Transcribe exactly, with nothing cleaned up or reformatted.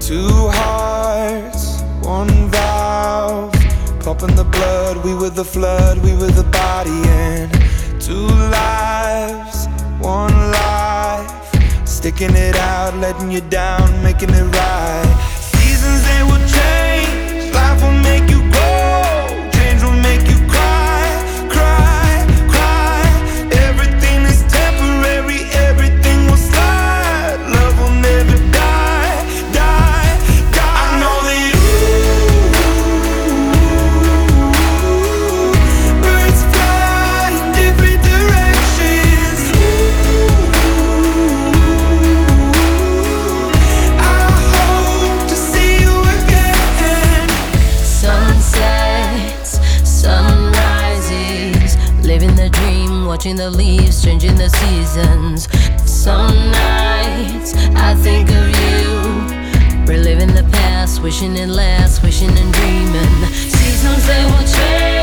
Two hearts, one valve, pumping the blood. We were the flood, we were the body. And two lives, one life, sticking it out, letting you down, making it right. Seasons, they will change, life will make you grow, change will make you cry, cry, cry. Everything is temporary, everything will slide, love will never die, die, die. I know that ooh, birds fly in different directions. Ooh, I hope to see you again. Sunsets, sunrises, living the dream, watching the leaves, changing the seasons. Some nights I think of you, reliving the past, wishing it lasts, wishing and dreaming. Seasons, they will change.